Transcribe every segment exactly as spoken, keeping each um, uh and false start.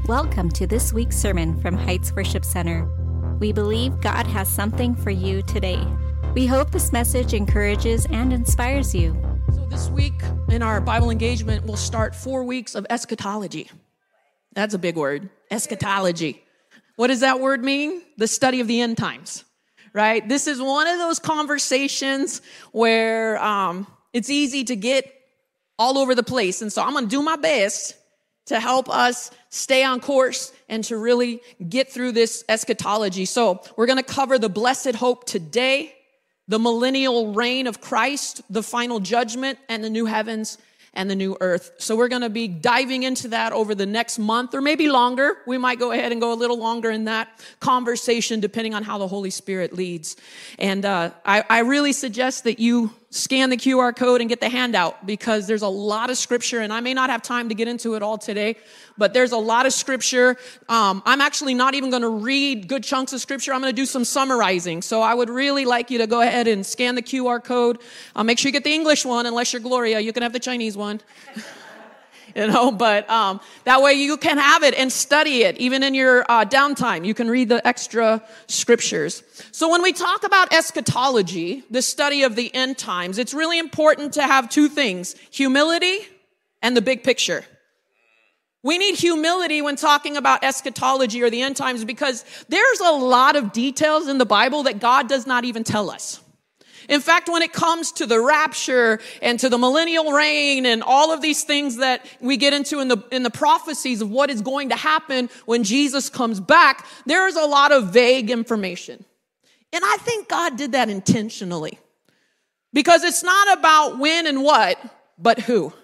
Welcome to this week's sermon from Heights Worship Center. We believe God has something for you today. We hope this message encourages and inspires you. So this week in our Bible engagement, we'll start four weeks of eschatology. That's a big word, eschatology. What does that word mean? The study of the end times, right? This is one of those conversations where um, it's easy to get all over the place. And so I'm going to do my best to help us stay on course and to really get through this eschatology. So we're going to cover the blessed hope today, the millennial reign of Christ, the final judgment, and the new heavens and the new earth. So we're going to be diving into that over the next month or maybe longer. We might go ahead and go a little longer in that conversation depending on how the Holy Spirit leads. And uh, I, I really suggest that you scan the Q R code and get the handout because there's a lot of scripture, and I may not have time to get into it all today, but there's a lot of scripture. Um, I'm actually not even going to read good chunks of scripture. I'm going to do some summarizing. So I would really like you to go ahead and scan the Q R code. Uh, make sure you get the English one, unless you're Gloria. You can have the Chinese one. You know, but um, that way you can have it and study it, even in your uh, downtime. You can read the extra scriptures. So when we talk about eschatology, the study of the end times, it's really important to have two things, humility and the big picture. We need humility when talking about eschatology or the end times because there's a lot of details in the Bible that God does not even tell us. In fact, when it comes to the rapture and to the millennial reign and all of these things that we get into in the in the prophecies of what is going to happen when Jesus comes back, there is a lot of vague information. And I think God did that intentionally. Because it's not about when and what, but who.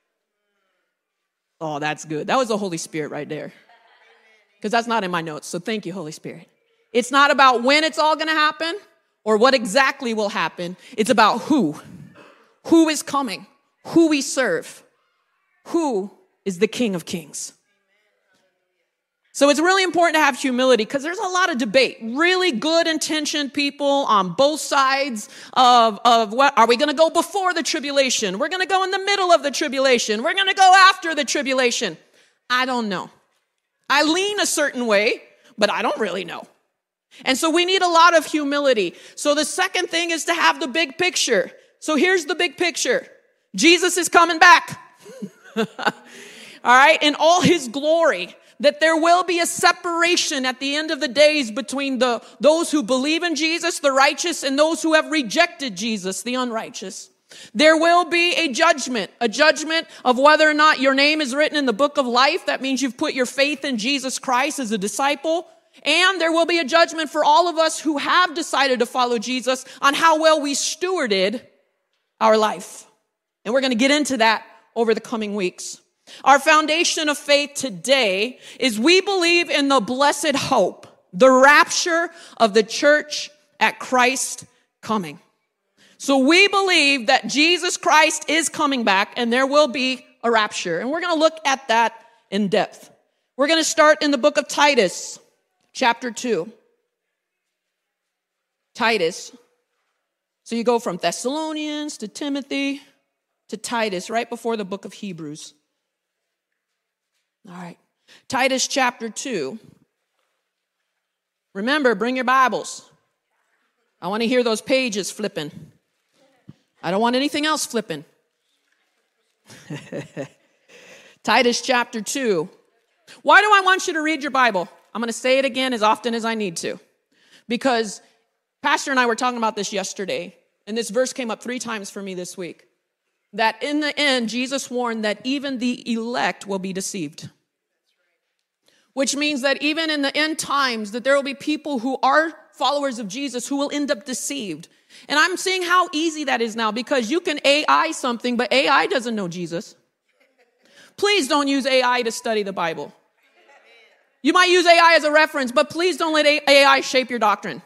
Oh, that's good. That was the Holy Spirit right there. Because that's not in my notes, so thank you, Holy Spirit. It's not about when it's all going to happen or what exactly will happen. It's about who. Who is coming. Who we serve. Who is the King of Kings. So it's really important to have humility because there's a lot of debate. Really good intentioned people on both sides of, of what, are we going to go before the tribulation? We're going to go in the middle of the tribulation. We're going to go after the tribulation. I don't know. I lean a certain way, but I don't really know. And so we need a lot of humility. So the second thing is to have the big picture. So here's the big picture. Jesus is coming back. All right. In all his glory, that there will be a separation at the end of the days between the, those who believe in Jesus, the righteous, and those who have rejected Jesus, the unrighteous. There will be a judgment, a judgment of whether or not your name is written in the book of life. That means you've put your faith in Jesus Christ as a disciple. And there will be a judgment for all of us who have decided to follow Jesus on how well we stewarded our life. And we're going to get into that over the coming weeks. Our foundation of faith today is we believe in the blessed hope, the rapture of the church at Christ's coming. So we believe that Jesus Christ is coming back and there will be a rapture. And we're going to look at that in depth. We're going to start in the book of Titus. Chapter two, Titus. So you go from Thessalonians to Timothy to Titus, right before the book of Hebrews. All right. Titus chapter two. Remember, bring your Bibles. I want to hear those pages flipping. I don't want anything else flipping. Titus chapter two. Why do I want you to read your Bible? I'm going to say it again as often as I need to. Because Pastor and I were talking about this yesterday, and this verse came up three times for me this week. That in the end, Jesus warned that even the elect will be deceived. Which means that even in the end times, that there will be people who are followers of Jesus who will end up deceived. And I'm seeing how easy that is now because you can A I something, but A I doesn't know Jesus. Please don't use A I to study the Bible. You might use A I as a reference, but please don't let A I shape your doctrine.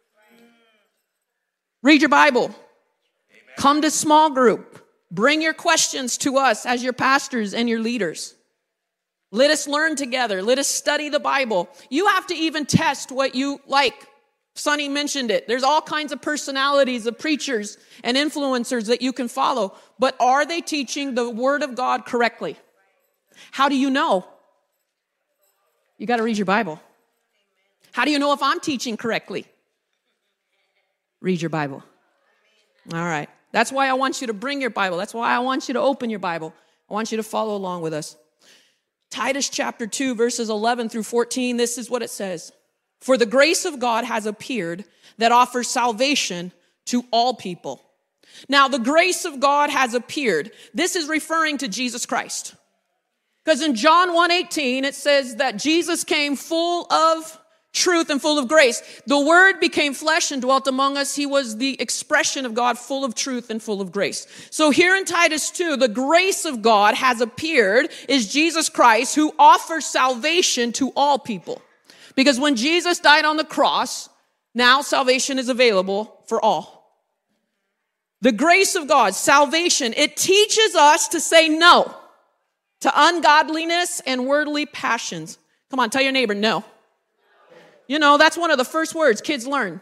Read your Bible. Amen. Come to small group. Bring your questions to us as your pastors and your leaders. Let us learn together. Let us study the Bible. You have to even test what you like. Sonny mentioned it. There's all kinds of personalities of preachers and influencers that you can follow. But are they teaching the Word of God correctly? How do you know? You got to read your Bible. How do you know if I'm teaching correctly? Read your Bible. All right. That's why I want you to bring your Bible. That's why I want you to open your Bible. I want you to follow along with us. Titus chapter two, verses eleven through fourteen, this is what it says. For the grace of God has appeared that offers salvation to all people. Now, the grace of God has appeared. This is referring to Jesus Christ. Because in John one eighteen, it says that Jesus came full of truth and full of grace. The Word became flesh and dwelt among us. He was the expression of God, full of truth and full of grace. So here in Titus two, the grace of God has appeared is Jesus Christ, who offers salvation to all people. Because when Jesus died on the cross, now salvation is available for all. The grace of God, salvation, it teaches us to say no to ungodliness and worldly passions. Come on, tell your neighbor, no. You know, that's one of the first words kids learn.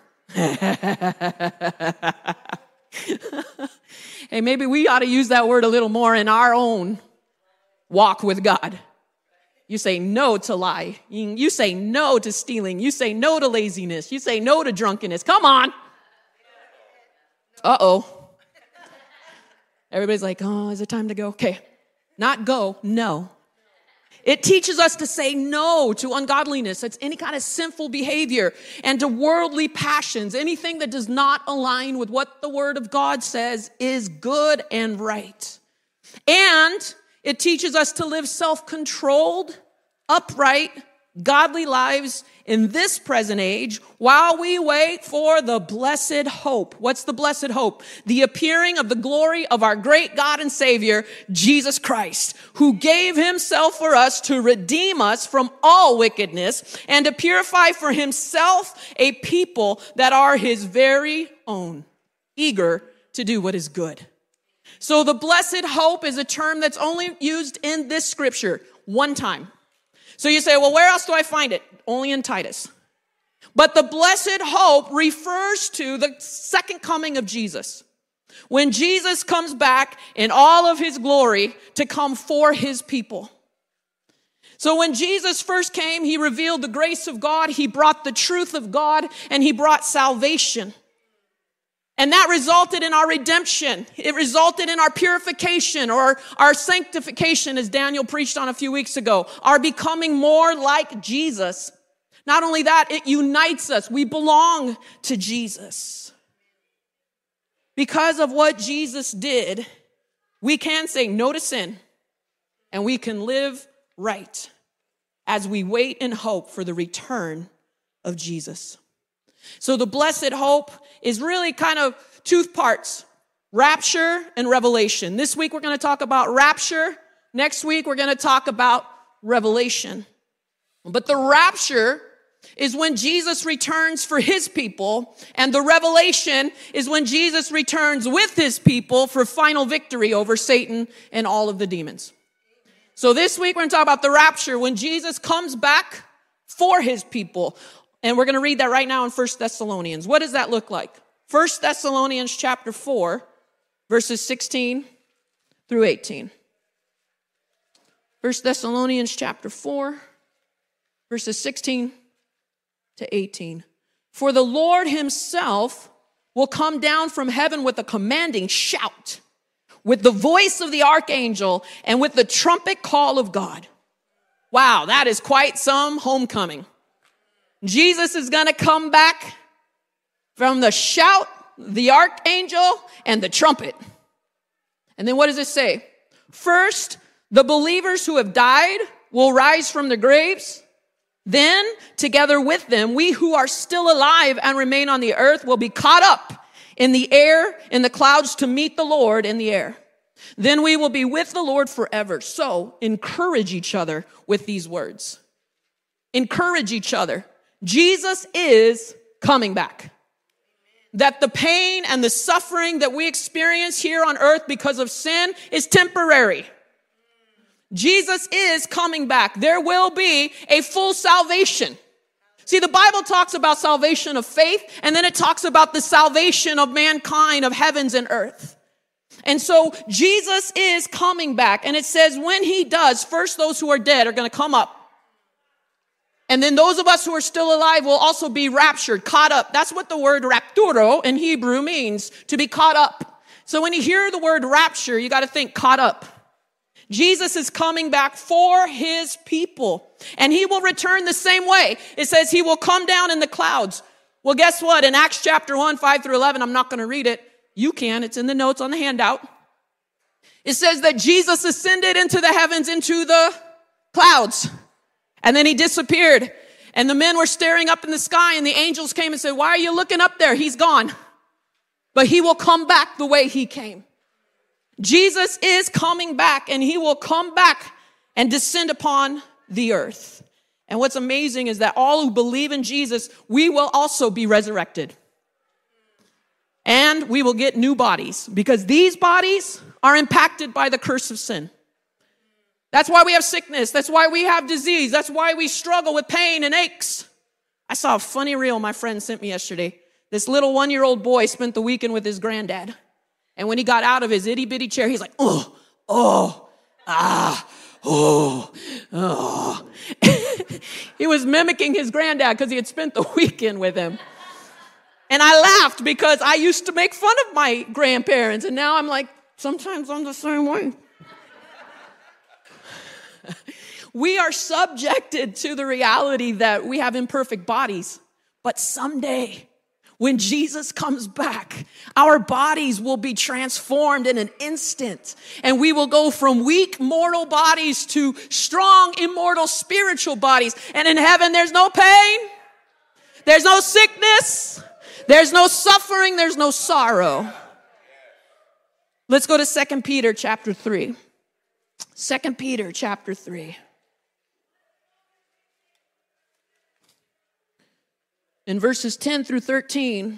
Hey, maybe we ought to use that word a little more in our own walk with God. You say no to lie. You say no to stealing. You say no to laziness. You say no to drunkenness. Come on. Uh-oh. Everybody's like, oh, is it time to go? Okay. Not go, no. It teaches us to say no to ungodliness. It's any kind of sinful behavior and to worldly passions. Anything that does not align with what the Word of God says is good and right. And it teaches us to live self-controlled, upright, godly lives in this present age while we wait for the blessed hope. What's the blessed hope? The appearing of the glory of our great God and Savior, Jesus Christ, who gave himself for us to redeem us from all wickedness and to purify for himself a people that are his very own, eager to do what is good. So the blessed hope is a term that's only used in this scripture one time. So you say, well, where else do I find it? Only in Titus. But the blessed hope refers to the second coming of Jesus. When Jesus comes back in all of his glory to come for his people. So when Jesus first came, he revealed the grace of God, he brought the truth of God, and he brought salvation. And that resulted in our redemption. It resulted in our purification or our sanctification, as Daniel preached on a few weeks ago, our becoming more like Jesus. Not only that, it unites us. We belong to Jesus. Because of what Jesus did, we can say no to sin, and we can live right as we wait and hope for the return of Jesus. So the blessed hope is really kind of two parts, rapture and revelation. This week we're going to talk about rapture. Next week we're going to talk about revelation. But the rapture is when Jesus returns for his people, and the revelation is when Jesus returns with his people for final victory over Satan and all of the demons. So this week we're going to talk about the rapture, when Jesus comes back for his people. And we're going to read that right now in First Thessalonians. What does that look like? First Thessalonians chapter four, verses sixteen through eighteen. First Thessalonians chapter four, verses sixteen to eighteen. For the Lord himself will come down from heaven with a commanding shout, with the voice of the archangel, and with the trumpet call of God. Wow, that is quite some homecoming. Jesus is going to come back from the shout, the archangel, and the trumpet. And then what does it say? First, the believers who have died will rise from the graves. Then, together with them, we who are still alive and remain on the earth will be caught up in the air, in the clouds, to meet the Lord in the air. Then we will be with the Lord forever. So, encourage each other with these words. Encourage each other. Jesus is coming back. That the pain and the suffering that we experience here on earth because of sin is temporary. Jesus is coming back. There will be a full salvation. See, the Bible talks about salvation of faith, and then it talks about the salvation of mankind, of heavens and earth. And so Jesus is coming back, and it says when he does, first those who are dead are going to come up. And then those of us who are still alive will also be raptured, caught up. That's what the word rapturo in Hebrew means, to be caught up. So when you hear the word rapture, you got to think caught up. Jesus is coming back for his people, and he will return the same way. It says he will come down in the clouds. Well, guess what? In Acts chapter one, five through eleven, I'm not going to read it. You can. It's in the notes on the handout. It says that Jesus ascended into the heavens, into the clouds. And then he disappeared. And the men were staring up in the sky, and the angels came and said, why are you looking up there? He's gone. But he will come back the way he came. Jesus is coming back, and he will come back and descend upon the earth. And what's amazing is that all who believe in Jesus, we will also be resurrected. And we will get new bodies, because these bodies are impacted by the curse of sin. That's why we have sickness. That's why we have disease. That's why we struggle with pain and aches. I saw a funny reel my friend sent me yesterday. This little one-year-old boy spent the weekend with his granddad. And when he got out of his itty-bitty chair, he's like, oh, oh, ah, oh, oh. He was mimicking his granddad because he had spent the weekend with him. And I laughed because I used to make fun of my grandparents. And now I'm like, sometimes I'm the same way. We are subjected to the reality that we have imperfect bodies. But someday, when Jesus comes back, our bodies will be transformed in an instant. And we will go from weak mortal bodies to strong, immortal, spiritual bodies. And in heaven, there's no pain. There's no sickness. There's no suffering. There's no sorrow. Let's go to Second Peter chapter three. Second Peter chapter three. In verses ten through thirteen,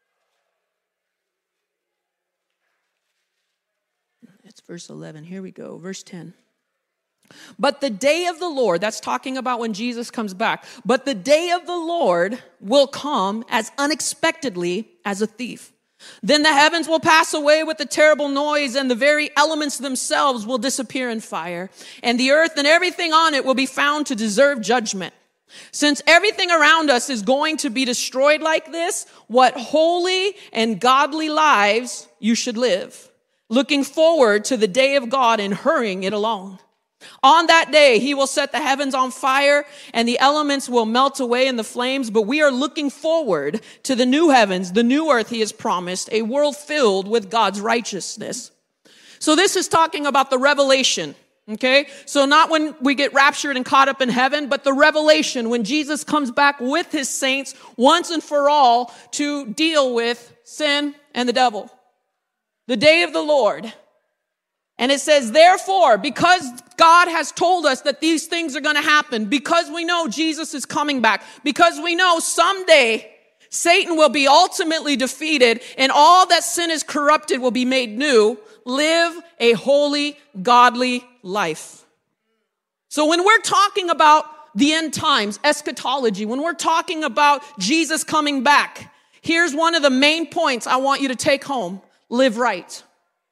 it's verse eleven. Here we go. Verse ten. But the day of the Lord, that's talking about when Jesus comes back. But the day of the Lord will come as unexpectedly as a thief. Then the heavens will pass away with a terrible noise, and the very elements themselves will disappear in fire. And the earth and everything on it will be found to deserve judgment. Since everything around us is going to be destroyed like this, what holy and godly lives you should live, looking forward to the day of God and hurrying it along. On that day, he will set the heavens on fire and the elements will melt away in the flames. But we are looking forward to the new heavens, the new earth he has promised, a world filled with God's righteousness. So this is talking about the revelation. Okay, so not when we get raptured and caught up in heaven, but the revelation when Jesus comes back with his saints once and for all to deal with sin and the devil. The day of the Lord. And it says, therefore, because God has told us that these things are going to happen, because we know Jesus is coming back, because we know someday Satan will be ultimately defeated and all that sin is corrupted will be made new, live a holy, godly life. So when we're talking about the end times, eschatology, when we're talking about Jesus coming back, here's one of the main points I want you to take home. Live right.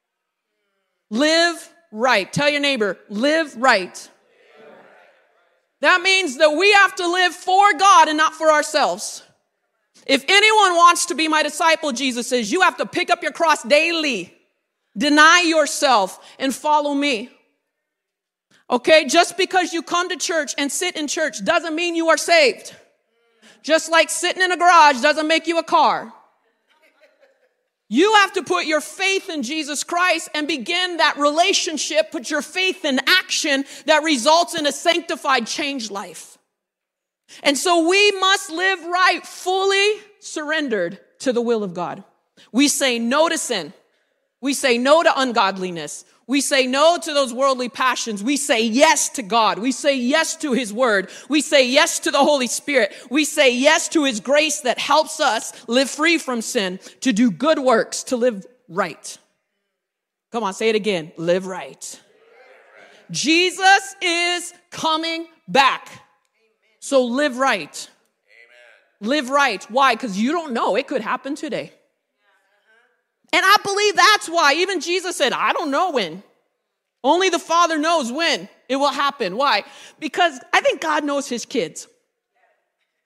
Live right. Tell your neighbor, live right. That means that we have to live for God and not for ourselves. If anyone wants to be my disciple, Jesus says, you have to pick up your cross daily, deny yourself, and follow me. Okay, just because you come to church and sit in church doesn't mean you are saved. Just like sitting in a garage doesn't make you a car. You have to put your faith in Jesus Christ and begin that relationship, put your faith in action that results in a sanctified, changed life. And so we must live right, fully surrendered to the will of God. We say no to sin. We say no to ungodliness. We say no to those worldly passions. We say yes to God. We say yes to his word. We say yes to the Holy Spirit. We say yes to his grace that helps us live free from sin, to do good works, to live right. Come on, say it again. Live right. Jesus is coming back. So live right. Live right. Why? Because you don't know. It could happen today. And I believe that's why even Jesus said, I don't know when. Only the Father knows when it will happen. Why? Because I think God knows his kids.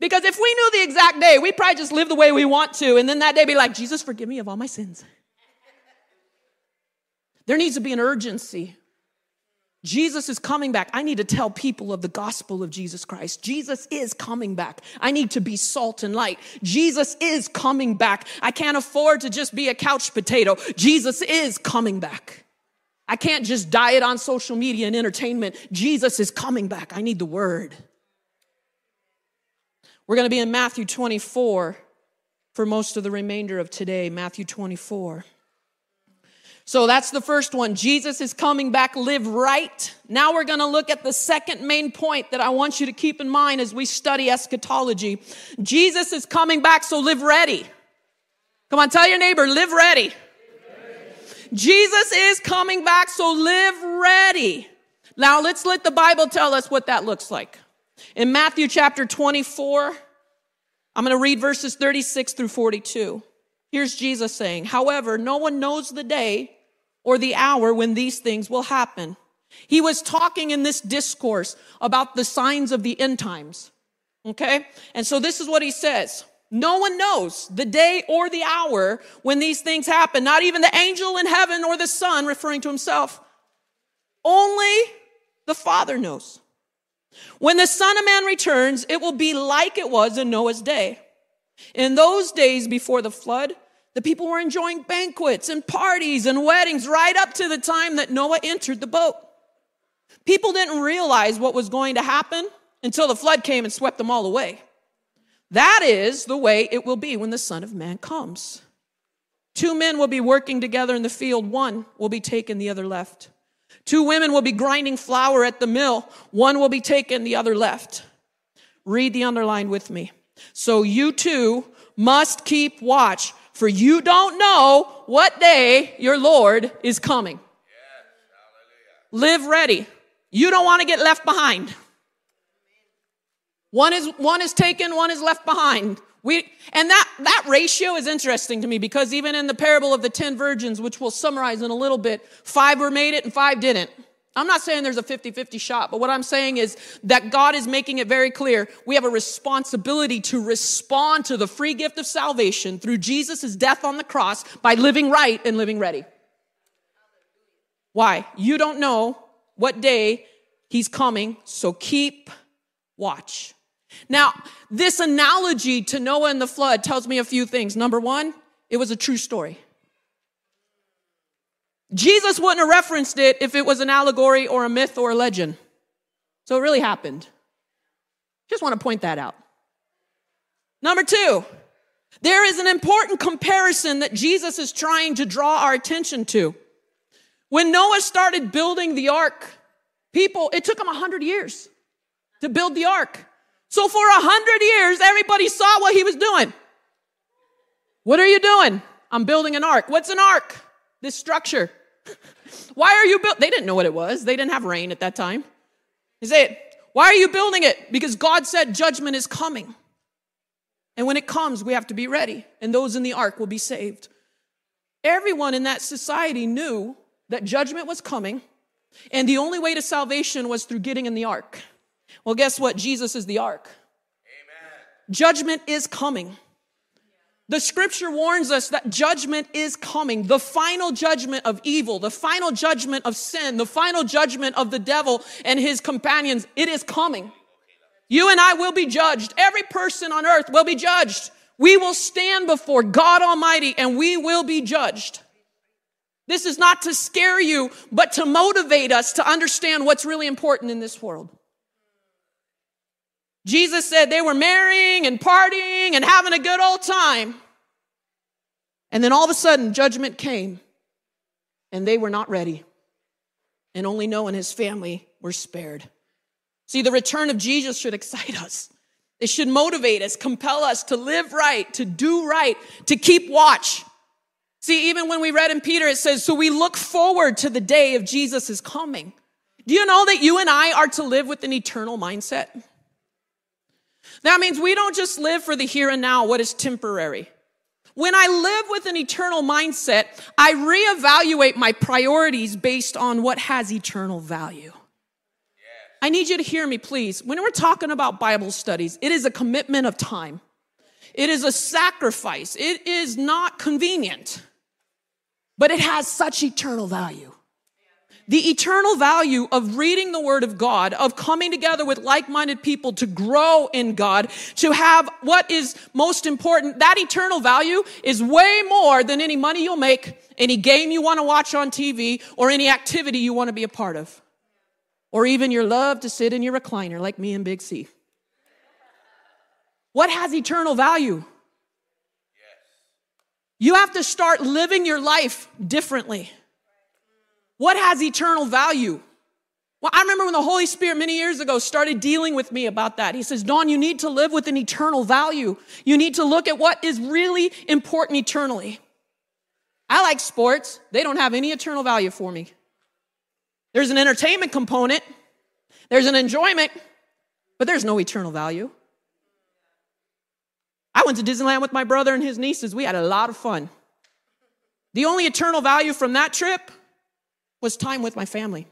Because if we knew the exact day, we'd probably just live the way we want to, and then that day be like, Jesus, forgive me of all my sins. There needs to be an urgency. Jesus is coming back. I need to tell people of the gospel of Jesus Christ. Jesus is coming back. I need to be salt and light. Jesus is coming back. I can't afford to just be a couch potato. Jesus is coming back. I can't just diet on social media and entertainment. Jesus is coming back. I need the word. We're going to be in Matthew twenty-four for most of the remainder of today. Matthew twenty-four. So that's the first one. Jesus is coming back. Live right. Now we're going to look at the second main point that I want you to keep in mind as we study eschatology. Jesus is coming back, so live ready. Come on, tell your neighbor, live ready. Live ready. Jesus is coming back, so live ready. Now let's let the Bible tell us what that looks like. In Matthew chapter twenty-four, I'm going to read verses thirty-six through forty-two. Here's Jesus saying, however, no one knows the day or the hour when these things will happen. He was talking in this discourse about the signs of the end times. Okay? And so this is what he says. No one knows the day or the hour when these things happen. Not even the angel in heaven or the Son, referring to himself. Only the Father knows. When the Son of Man returns, it will be like it was in Noah's day. In those days before the flood, the people were enjoying banquets and parties and weddings right up to the time that Noah entered the boat. People didn't realize what was going to happen until the flood came and swept them all away. That is the way it will be when the Son of Man comes. Two men will be working together in the field. One will be taken, the other left. Two women will be grinding flour at the mill. One will be taken, the other left. Read the underline with me. So you too must keep watch, for you don't know what day your Lord is coming. Yes, live ready. You don't want to get left behind. One is, one is taken, one is left behind. We, and that, that ratio is interesting to me because even in the parable of the ten virgins, which we'll summarize in a little bit, five were made it and five didn't. I'm not saying there's a fifty-fifty shot, but what I'm saying is that God is making it very clear we have a responsibility to respond to the free gift of salvation through Jesus' death on the cross by living right and living ready. Why? You don't know what day he's coming, so keep watch. Now, this analogy to Noah and the flood tells me a few things. Number one, it was a true story. Jesus wouldn't have referenced it if it was an allegory or a myth or a legend. So it really happened. Just want to point that out. Number two, there is an important comparison that Jesus is trying to draw our attention to. When Noah started building the ark, people, it took him a hundred years to build the ark. So for a hundred years, everybody saw what he was doing. What are you doing? I'm building an ark. What's an ark? This structure. Why are you building? They didn't know what it was. They didn't have rain at that time. He said, why are you building it? Because God said judgment is coming. And when it comes, we have to be ready. And those in the ark will be saved. Everyone in that society knew that judgment was coming. And the only way to salvation was through getting in the ark. Well, guess what? Jesus is the ark. Amen. Judgment is coming. The scripture warns us that judgment is coming. The final judgment of evil, the final judgment of sin, the final judgment of the devil and his companions, it is coming. You and I will be judged. Every person on earth will be judged. We will stand before God Almighty and we will be judged. This is not to scare you, but to motivate us to understand what's really important in this world. Jesus said they were marrying and partying and having a good old time. And then all of a sudden, judgment came. And they were not ready. And only Noah and his family were spared. See, the return of Jesus should excite us. It should motivate us, compel us to live right, to do right, to keep watch. See, even when we read in Peter, it says, so we look forward to the day of Jesus' coming. Do you know that you and I are to live with an eternal mindset? That means we don't just live for the here and now, what is temporary. When I live with an eternal mindset, I reevaluate my priorities based on what has eternal value. I need you to hear me, please. When we're talking about Bible studies, it is a commitment of time. It is a sacrifice. It is not convenient, but it has such eternal value. The eternal value of reading the Word of God, of coming together with like-minded people to grow in God, to have what is most important, that eternal value is way more than any money you'll make, any game you want to watch on T V, or any activity you want to be a part of. Or even your love to sit in your recliner like me and Big C. What has eternal value? You have to start living your life differently. What has eternal value? Well, I remember when the Holy Spirit many years ago started dealing with me about that. He says, Dawn, you need to live with an eternal value. You need to look at what is really important eternally. I like sports. They don't have any eternal value for me. There's an entertainment component. There's an enjoyment, but there's no eternal value. I went to Disneyland with my brother and his nieces. We had a lot of fun. The only eternal value from that trip was time with my family.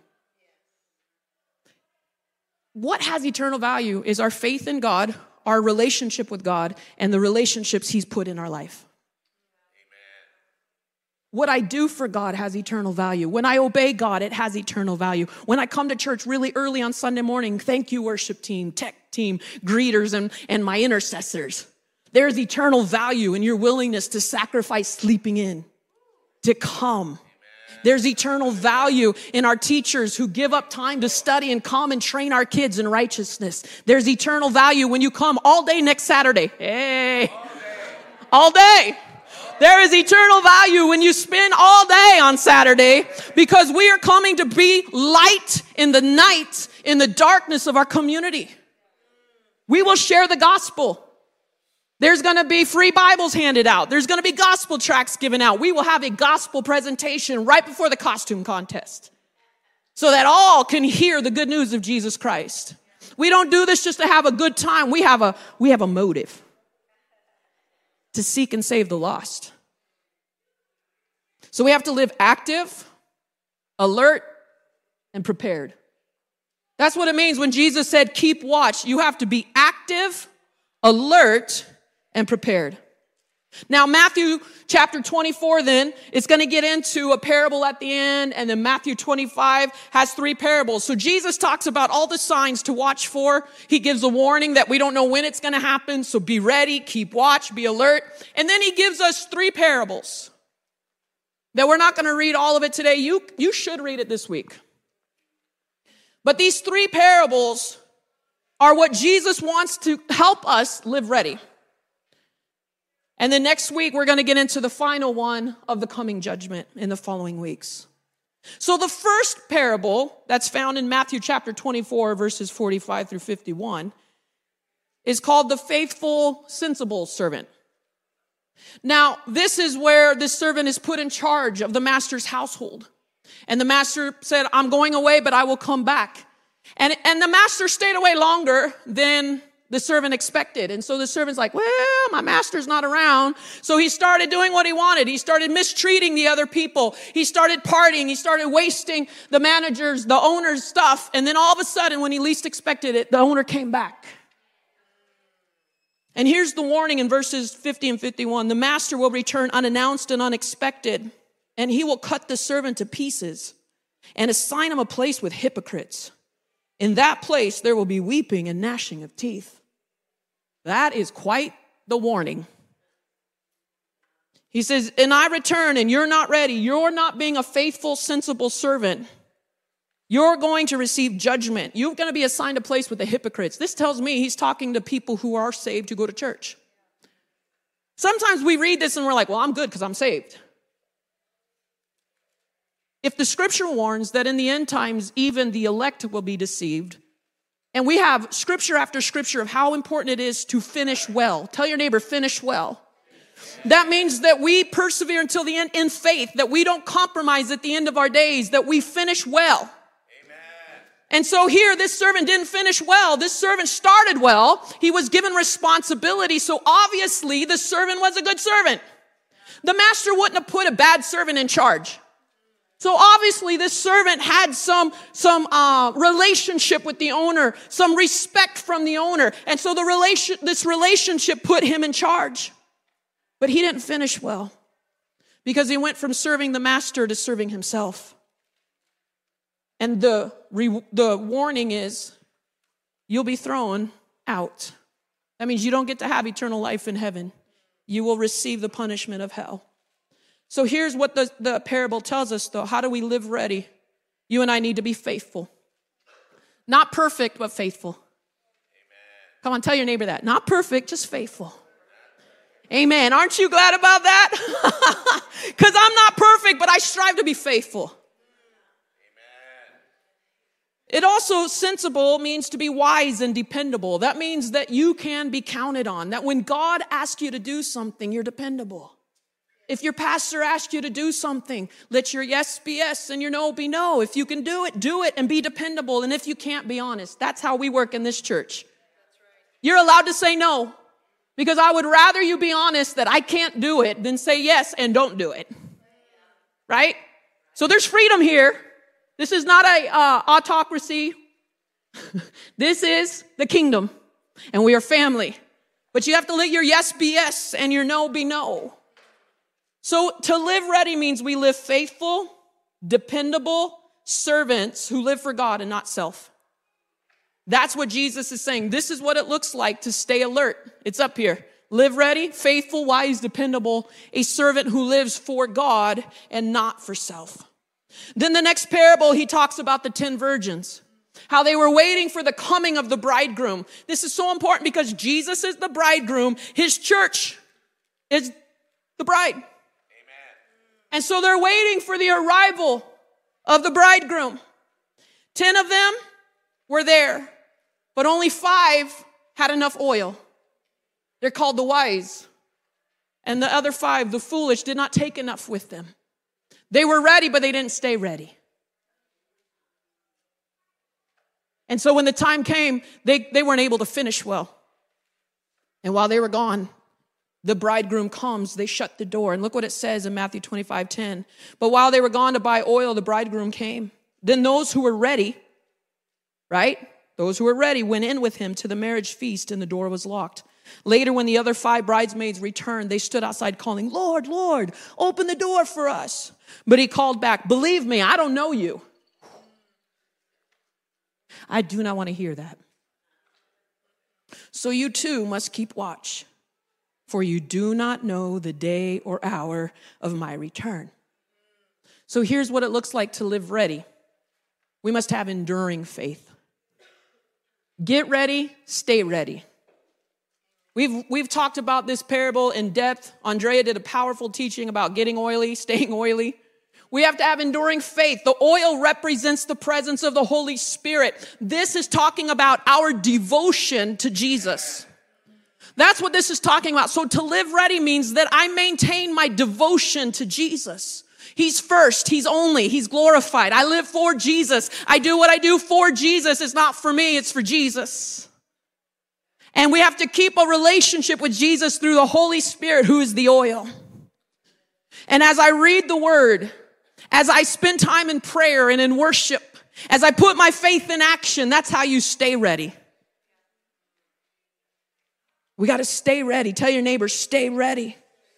What has eternal value is our faith in God, our relationship with God, and the relationships He's put in our life. What I do for God has eternal value. When I obey God, it has eternal value. When I come to church really early on Sunday morning, thank you, worship team, tech team, greeters, and, and my intercessors. There's eternal value in your willingness to sacrifice sleeping in, to come. There's eternal value in our teachers who give up time to study and come and train our kids in righteousness. There's eternal value when you come all day next Saturday. Hey, all day. There is eternal value when you spend all day on Saturday, because we are coming to be light in the night, in the darkness of our community. We will share the gospel. There's going to be free Bibles handed out. There's going to be gospel tracts given out. We will have a gospel presentation right before the costume contest so that all can hear the good news of Jesus Christ. We don't do this just to have a good time. We have a, we have a motive to seek and save the lost. So we have to live active, alert, and prepared. That's what it means when Jesus said, keep watch. You have to be active, alert, and prepared. Now, Matthew chapter twenty-four then, it's going to get into a parable at the end, and then Matthew twenty-five has three parables. So Jesus talks about all the signs to watch for. He gives a warning that we don't know when it's going to happen, so be ready, keep watch, be alert. And then he gives us three parables that we're not going to read all of it today. You, you should read it this week. But these three parables are what Jesus wants to help us live ready. And then next week, we're going to get into the final one of the coming judgment in the following weeks. So the first parable that's found in Matthew chapter twenty-four, verses forty-five through fifty-one, is called the faithful, sensible servant. Now, this is where this servant is put in charge of the master's household. And the master said, I'm going away, but I will come back. And, and the master stayed away longer than the servant expected. And so the servant's like, well, my master's not around. So he started doing what he wanted. He started mistreating the other people. He started partying. He started wasting the manager's, the owner's stuff. And then all of a sudden, when he least expected it, the owner came back. And here's the warning in verses fifty and fifty-one. The master will return unannounced and unexpected, and he will cut the servant to pieces and assign him a place with hypocrites. In that place, there will be weeping and gnashing of teeth. That is quite the warning. He says, and I return and you're not ready. You're not being a faithful, sensible servant. You're going to receive judgment. You're going to be assigned a place with the hypocrites. This tells me he's talking to people who are saved who go to church. Sometimes we read this and we're like, well, I'm good because I'm saved. If the scripture warns that in the end times, even the elect will be deceived, and we have scripture after scripture of how important it is to finish well. Tell your neighbor, finish well. That means that we persevere until the end in faith, that we don't compromise at the end of our days, that we finish well. Amen. And so here, this servant didn't finish well. This servant started well. He was given responsibility. So obviously, the servant was a good servant. The master wouldn't have put a bad servant in charge. So obviously this servant had some, some, uh, relationship with the owner, some respect from the owner. And so the relation, this relationship put him in charge. But he didn't finish well because he went from serving the master to serving himself. And the, the warning is, you'll be thrown out. That means you don't get to have eternal life in heaven. You will receive the punishment of hell. So here's what the, the parable tells us, though. How do we live ready? You and I need to be faithful. Not perfect, but faithful. Amen. Come on, tell your neighbor that. Not perfect, just faithful. Amen. Aren't you glad about that? Because I'm not perfect, but I strive to be faithful. Amen. It also, sensible means to be wise and dependable. That means that you can be counted on. That when God asks you to do something, you're dependable. If your pastor asks you to do something, let your yes be yes and your no be no. If you can do it, do it and be dependable. And if you can't, be honest. That's how we work in this church. You're allowed to say no, because I would rather you be honest that I can't do it than say yes and don't do it. Right? So there's freedom here. This is not a uh, autocracy. This is the kingdom, and we are family. But you have to let your yes be yes and your no be no. So to live ready means we live faithful, dependable servants who live for God and not self. That's what Jesus is saying. This is what it looks like to stay alert. It's up here. Live ready, faithful, wise, dependable, a servant who lives for God and not for self. Then the next parable, he talks about the ten virgins, how they were waiting for the coming of the bridegroom. This is so important because Jesus is the bridegroom. His church is the bride. And so they're waiting for the arrival of the bridegroom. Ten of them were there, but only five had enough oil. They're called the wise. And the other five, the foolish, did not take enough with them. They were ready, but they didn't stay ready. And so when the time came, they, they weren't able to finish well. And while they were gone, the bridegroom comes, they shut the door. And look what it says in Matthew twenty-five ten. But while they were gone to buy oil, the bridegroom came. Then those who were ready, right? Those who were ready went in with him to the marriage feast, and the door was locked. Later, when the other five bridesmaids returned, they stood outside calling, Lord, Lord, open the door for us. But he called back, believe me, I don't know you. I do not want to hear that. So you too must keep watch, for you do not know the day or hour of my return. So here's what it looks like to live ready. We must have enduring faith. Get ready, stay ready. We've, we've talked about this parable in depth. Andrea did a powerful teaching about getting oily, staying oily. We have to have enduring faith. The oil represents the presence of the Holy Spirit. This is talking about our devotion to Jesus. That's what this is talking about. So to live ready means that I maintain my devotion to Jesus. He's first. He's only. He's glorified. I live for Jesus. I do what I do for Jesus. It's not for me. It's for Jesus. And we have to keep a relationship with Jesus through the Holy Spirit, who is the oil. And as I read the word, as I spend time in prayer and in worship, as I put my faith in action, that's how you stay ready. We got to stay ready. Tell your neighbor, stay ready.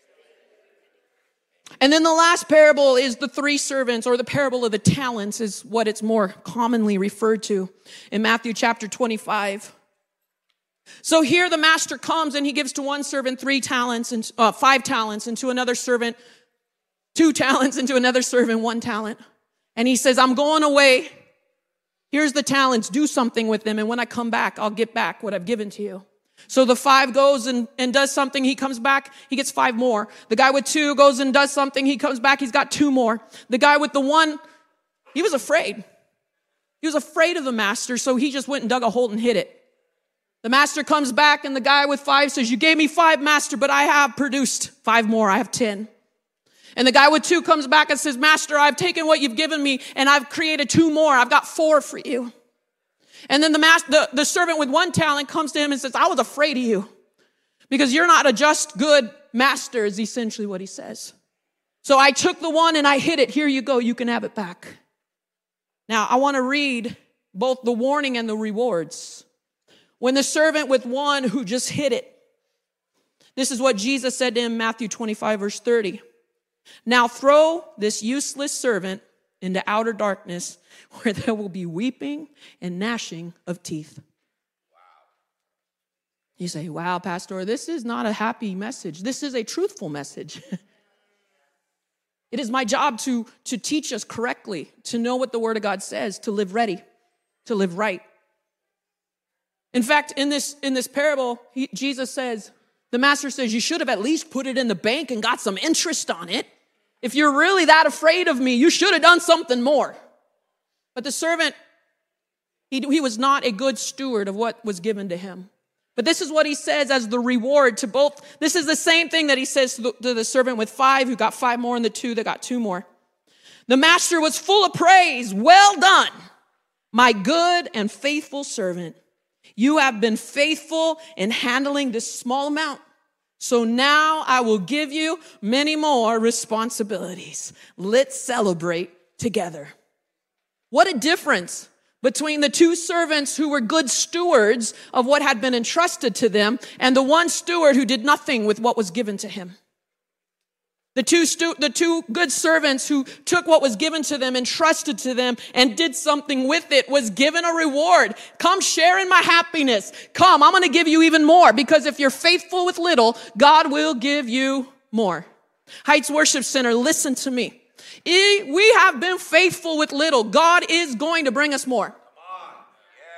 And then the last parable is the three servants, or the parable of the talents is what it's more commonly referred to in Matthew chapter twenty-five. So here the master comes and he gives to one servant three talents and uh, five talents, and to another servant two talents, and to another servant one talent. And he says, I'm going away. Here's the talents. Do something with them. And when I come back, I'll get back what I've given to you. So the five goes and, and does something. He comes back. He gets five more. The guy with two goes and does something. He comes back. He's got two more. The guy with the one, he was afraid. He was afraid of the master. So he just went and dug a hole and hid it. The master comes back and the guy with five says, you gave me five, master, but I have produced five more. I have ten. And the guy with two comes back and says, master, I've taken what you've given me and I've created two more. I've got four for you. And then the, master, the, the servant with one talent comes to him and says, I was afraid of you because you're not a just, good master, is essentially what he says. So I took the one and I hid it. Here you go. You can have it back. Now, I want to read both the warning and the rewards. When the servant with one who just hid it, this is what Jesus said to him, Matthew twenty-five, verse thirty. Now throw this useless servant into outer darkness where there will be weeping and gnashing of teeth. Wow. You say, wow, Pastor, this is not a happy message. This is a truthful message. It is my job to, to teach us correctly, to know what the Word of God says, to live ready, to live right. In fact, in this, in this parable, he, Jesus says, the master says, you should have at least put it in the bank and got some interest on it. If you're really that afraid of me, you should have done something more. But the servant, he, he was not a good steward of what was given to him. But this is what he says as the reward to both. This is the same thing that he says to the, to the servant with five, who got five more, and the two that got two more. The master was full of praise. Well done, my good and faithful servant. You have been faithful in handling this small amount. So now I will give you many more responsibilities. Let's celebrate together. What a difference between the two servants who were good stewards of what had been entrusted to them and the one steward who did nothing with what was given to him. The two, stu- the two good servants who took what was given to them, entrusted to them, and did something with it was given a reward. Come share in my happiness. Come, I'm going to give you even more, because if you're faithful with little, God will give you more. Heights Worship Center, listen to me. We have been faithful with little. God is going to bring us more. Come on.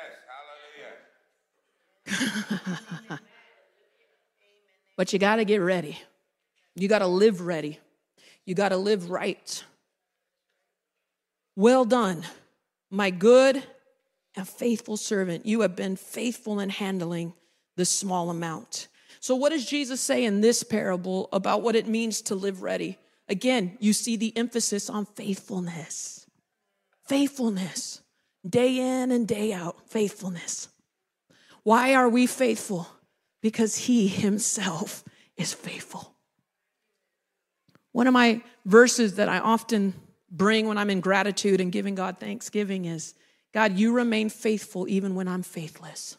Yes, hallelujah. But you got to get ready. You got to live ready. You got to live right. Well done, my good and faithful servant. You have been faithful in handling this small amount. So what does Jesus say in this parable about what it means to live ready? Again, you see the emphasis on faithfulness. Faithfulness. Day in and day out, faithfulness. Why are we faithful? Because he himself is faithful. One of my verses that I often bring when I'm in gratitude and giving God thanksgiving is, God, you remain faithful even when I'm faithless.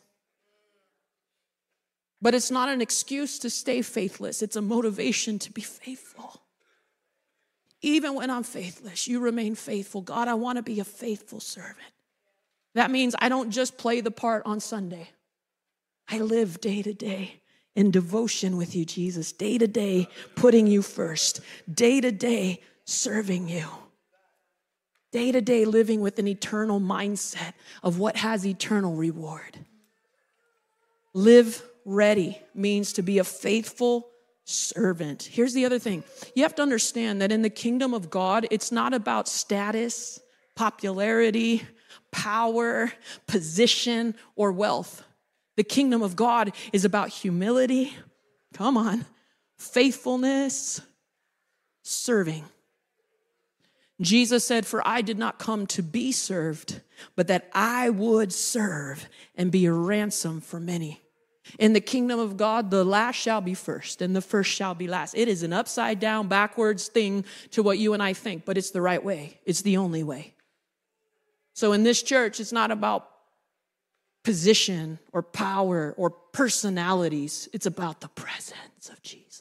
But it's not an excuse to stay faithless. It's a motivation to be faithful. Even when I'm faithless, you remain faithful. God, I want to be a faithful servant. That means I don't just play the part on Sunday. I live day to day in devotion with you, Jesus. Day to day, putting you first. Day to day, serving you. Day to day, living with an eternal mindset of what has eternal reward. Live ready means to be a faithful servant. Here's the other thing. You have to understand that in the kingdom of God, it's not about status, popularity, power, position, or wealth. The kingdom of God is about humility, come on, faithfulness, serving. Jesus said, for I did not come to be served, but that I would serve and be a ransom for many. In the kingdom of God, the last shall be first, and the first shall be last. It is an upside down, backwards thing to what you and I think, but it's the right way. It's the only way. So in this church, it's not about position or power or personalities. It's about the presence of Jesus.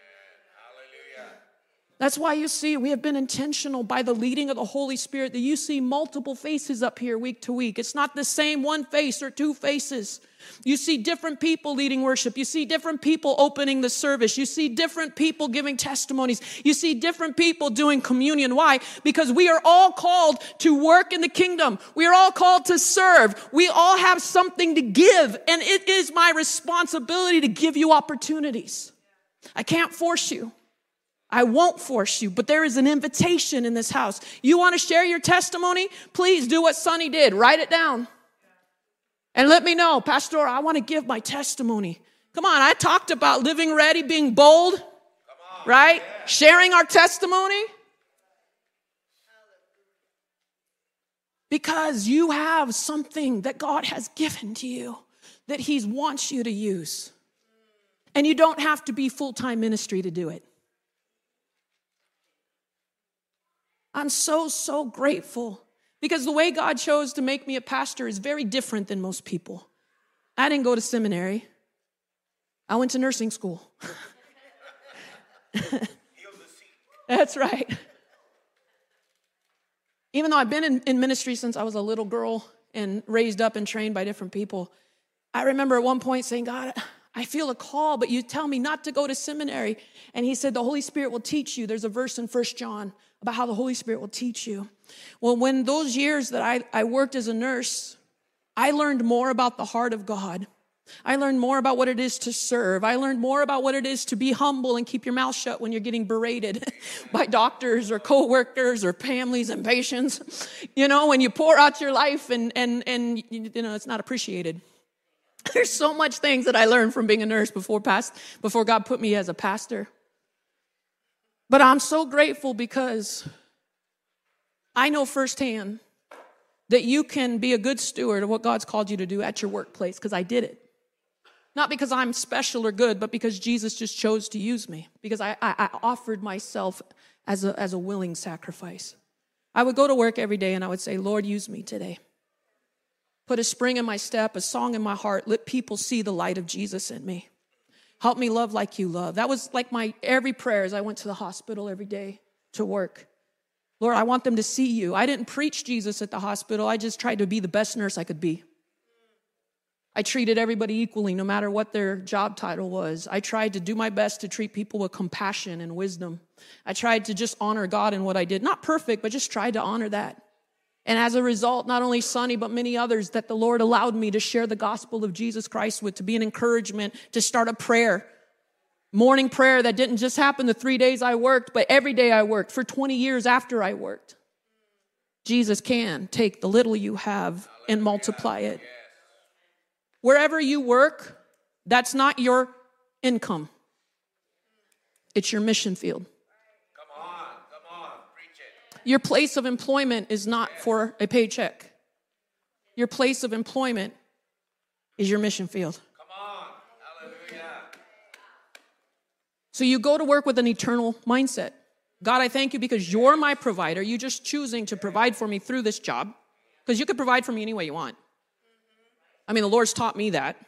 That's why you see we have been intentional by the leading of the Holy Spirit that you see multiple faces up here week to week. It's not the same one face or two faces. You see different people leading worship. You see different people opening the service. You see different people giving testimonies. You see different people doing communion. Why? Because we are all called to work in the kingdom. We are all called to serve. We all have something to give, and it is my responsibility to give you opportunities. I can't force you. I won't force you, but there is an invitation in this house. You want to share your testimony? Please do what Sonny did. Write it down. And let me know, Pastor, I want to give my testimony. Come on, I talked about living ready, being bold, right? Yeah. Sharing our testimony. Because you have something that God has given to you that he wants you to use. And you don't have to be full-time ministry to do it. I'm so, so grateful because the way God chose to make me a pastor is very different than most people. I didn't go to seminary. I went to nursing school. That's right. Even though I've been in, in ministry since I was a little girl and raised up and trained by different people, I remember at one point saying, God, I feel a call, but you tell me not to go to seminary. And he said, the Holy Spirit will teach you. There's a verse in First John about how the Holy Spirit will teach you. Well, when those years that I, I worked as a nurse, I learned more about the heart of God. I learned more about what it is to serve. I learned more about what it is to be humble and keep your mouth shut when you're getting berated by doctors or coworkers or families and patients. You know, when you pour out your life and, and, and you know, it's not appreciated. There's so much things that I learned from being a nurse before past, before God put me as a pastor. But I'm so grateful because I know firsthand that you can be a good steward of what God's called you to do at your workplace, because I did it. Not because I'm special or good, but because Jesus just chose to use me, because I, I, I offered myself as a, as a willing sacrifice. I would go to work every day and I would say, Lord, use me today. Put a spring in my step, a song in my heart. Let people see the light of Jesus in me. Help me love like you love. That was like my every prayer as I went to the hospital every day to work. Lord, I want them to see you. I didn't preach Jesus at the hospital. I just tried to be the best nurse I could be. I treated everybody equally, no matter what their job title was. I tried to do my best to treat people with compassion and wisdom. I tried to just honor God in what I did. Not perfect, but just tried to honor that. And as a result, not only Sonny, but many others that the Lord allowed me to share the gospel of Jesus Christ with, to be an encouragement, to start a prayer, morning prayer that didn't just happen the three days I worked, but every day I worked for twenty years after I worked. Jesus can take the little you have and multiply it. Wherever you work, that's not your income. It's your mission field. Your place of employment is not for a paycheck. Your place of employment is your mission field. Come on. Hallelujah. So you go to work with an eternal mindset. God, I thank you because you're my provider. You're just choosing to provide for me through this job, because you could provide for me any way you want. I mean, the Lord's taught me that.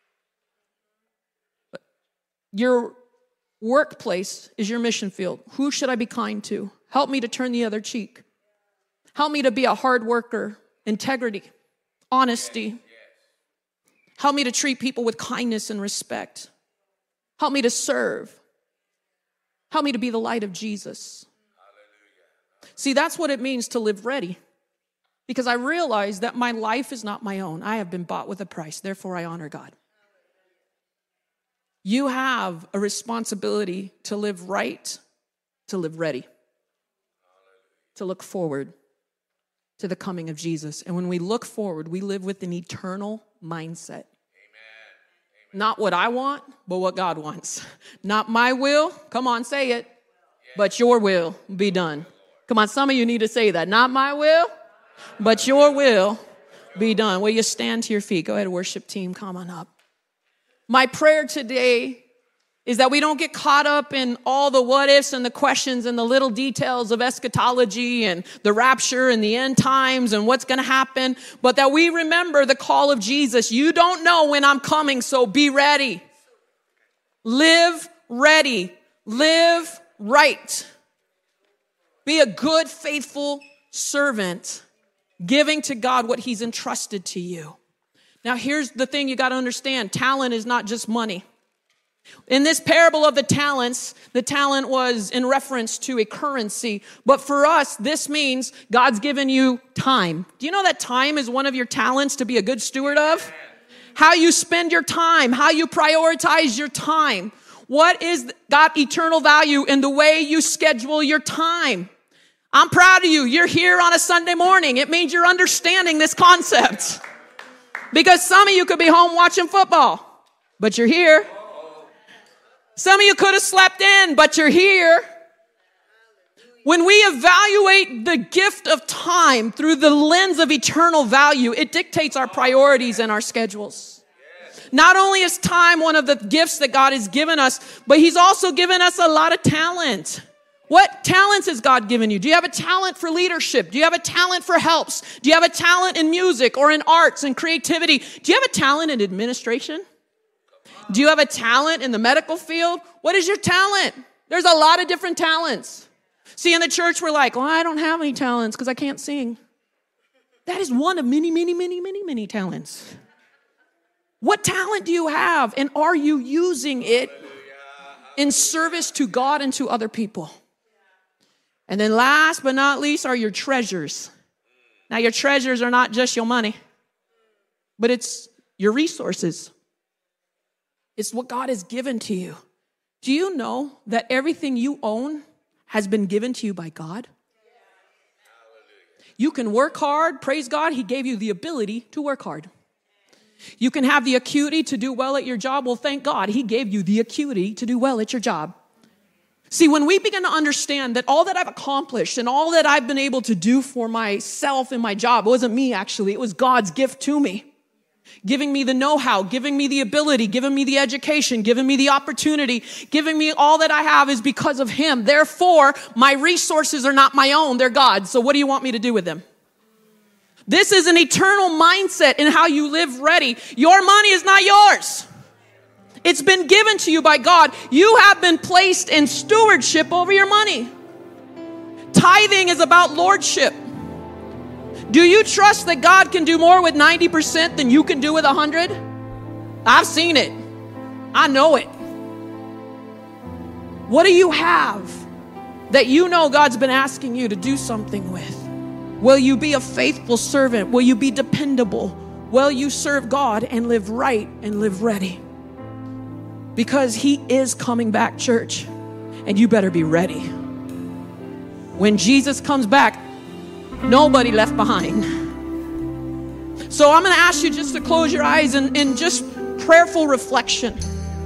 But your workplace is your mission field. Who should I be kind to? Help me to turn the other cheek. Help me to be a hard worker, integrity, honesty. Help me to treat people with kindness and respect. Help me to serve. Help me to be the light of Jesus. See, that's what it means to live ready. Because I realize that my life is not my own. I have been bought with a price. Therefore, I honor God. You have a responsibility to live right, to live ready, to look forward to the coming of Jesus. And when we look forward, we live with an eternal mindset. Not what I want, but what God wants. Not my will, come on, say it, but your will be done. Come on, some of you need to say that. Not my will, but your will be done. Will you stand to your feet? Go ahead, worship team, come on up. My prayer today is that we don't get caught up in all the what ifs and the questions and the little details of eschatology and the rapture and the end times and what's going to happen, but that we remember the call of Jesus. You don't know when I'm coming, so be ready. Live ready. Live right. Be a good, faithful servant, giving to God what he's entrusted to you. Now, here's the thing you got to understand. Talent is not just money. In this parable of the talents, the talent was in reference to a currency. But for us, this means God's given you time. Do you know that time is one of your talents to be a good steward of? How you spend your time, how you prioritize your time. What is got eternal value in the way you schedule your time? I'm proud of you. You're here on a Sunday morning. It means you're understanding this concept. Because some of you could be home watching football, but you're here. Some of you could have slept in, but you're here. When we evaluate the gift of time through the lens of eternal value, it dictates our priorities and our schedules. Not only is time one of the gifts that God has given us, but he's also given us a lot of talent. What talents has God given you? Do you have a talent for leadership? Do you have a talent for helps? Do you have a talent in music or in arts and creativity? Do you have a talent in administration? Do you have a talent in the medical field? What is your talent? There's a lot of different talents. See, in the church, we're like, well, I don't have any talents because I can't sing. That is one of many, many, many, many, many talents. What talent do you have? And are you using it in service to God and to other people? And then last but not least are your treasures. Now, your treasures are not just your money, but it's your resources. It's what God has given to you. Do you know that everything you own has been given to you by God? You can work hard. Praise God, He gave you the ability to work hard. You can have the acuity to do well at your job. Well, thank God, He gave you the acuity to do well at your job. See, when we begin to understand that all that I've accomplished and all that I've been able to do for myself in my job, it wasn't me actually, it was God's gift to me. Giving me the know-how, giving me the ability, giving me the education, giving me the opportunity, giving me all that I have is because of Him. Therefore, my resources are not my own, they're God's. So what do you want me to do with them? This is an eternal mindset in how you live ready. Your money is not yours. It's been given to you by God. You have been placed in stewardship over your money. Tithing is about lordship. Do you trust that God can do more with ninety percent than you can do with one hundred? I've seen it. I know it. What do you have that you know God's been asking you to do something with? Will you be a faithful servant? Will you be dependable? Will you serve God and live right and live ready? Because He is coming back, church, and you better be ready. When Jesus comes back, nobody left behind. So I'm going to ask you just to close your eyes and, and just prayerful reflection.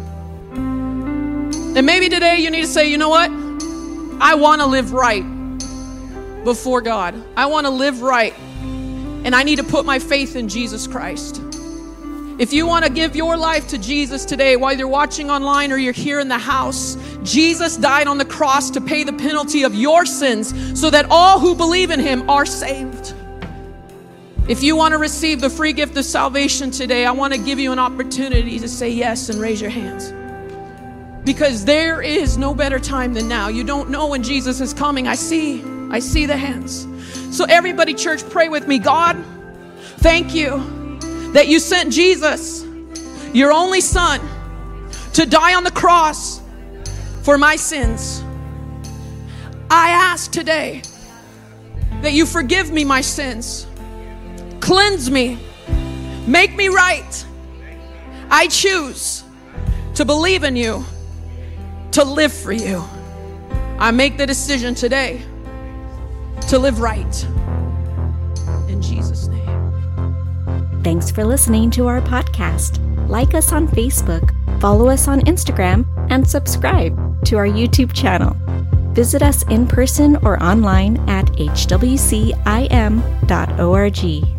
And maybe today you need to say, you know what? I want to live right before God. I want to live right. And I need to put my faith in Jesus Christ. If you want to give your life to Jesus today, while you're watching online or you're here in the house, Jesus died on the cross to pay the penalty of your sins so that all who believe in Him are saved. If you want to receive the free gift of salvation today, I want to give you an opportunity to say yes and raise your hands. Because there is no better time than now. You don't know when Jesus is coming. I see, I see the hands. So everybody, church, pray with me. God, thank you that you sent Jesus, your only Son, to die on the cross for my sins. I ask today that you forgive me my sins. Cleanse me. Make me right. I choose to believe in you, to live for you. I make the decision today to live right. In Jesus' name. Thanks for listening to our podcast. Like us on Facebook, follow us on Instagram, and subscribe to our YouTube channel. Visit us in person or online at h w c i m dot org.